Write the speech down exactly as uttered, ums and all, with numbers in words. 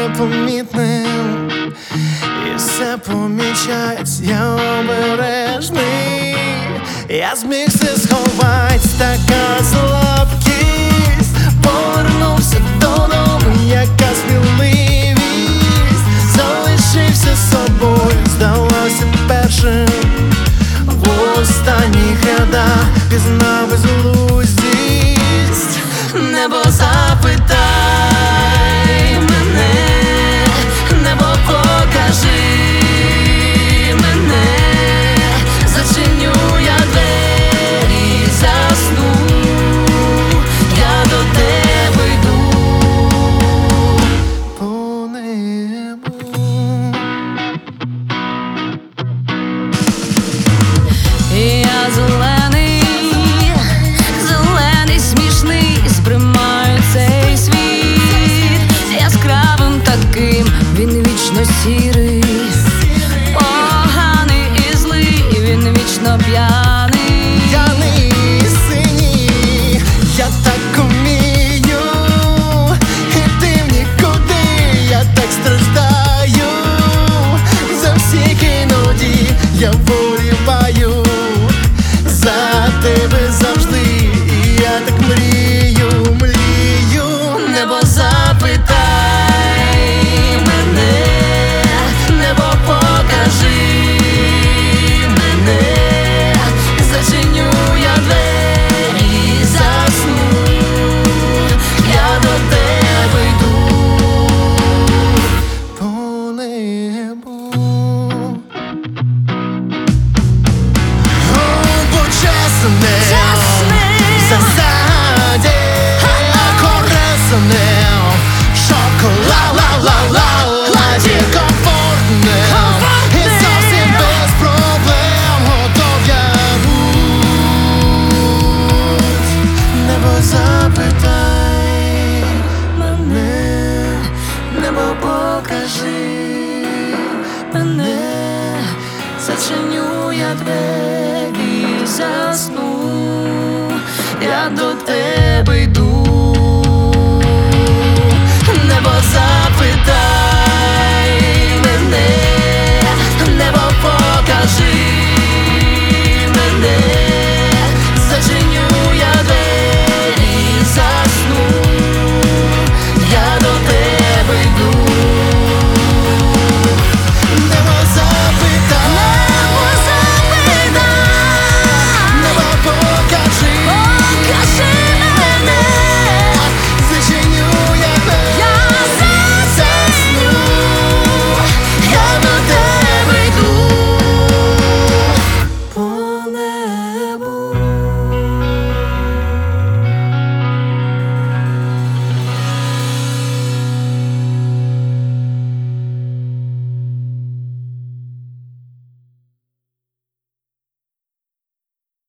непомітним, і все помічається, я обережний. Я зміг все сховать, така слабкість. Повернувся додому, яка сміливість. Залишився собою, здалося першим. В останніх рядах пізнав безглуздість. Небо, запитай мене, небо, покажи мене. Зачиню я двері, засну, я до тебе йду по небу. Я зелений, зелений, смішний, сприймаю цей світ яскравим таким, він вічно сірий, поганий і злий, він вічно п'яний. П'яний і синій, я так умію, іти в нікуди, я так страждаю, за всіх іноді я вболіваю за тебе завжди, і я так мрію, мрію. Небо, запитай мене, небо, покажи мене. Зачиню я двері, засну, я до тебе йду по небу. В засаді корисним, шоколад-ла-ла-ла-ладі комфортним, і зовсім без проблем готов я будь. Небо, запитай мене, небо, покажи мене. Зачиню я двері, засну, я до тебе.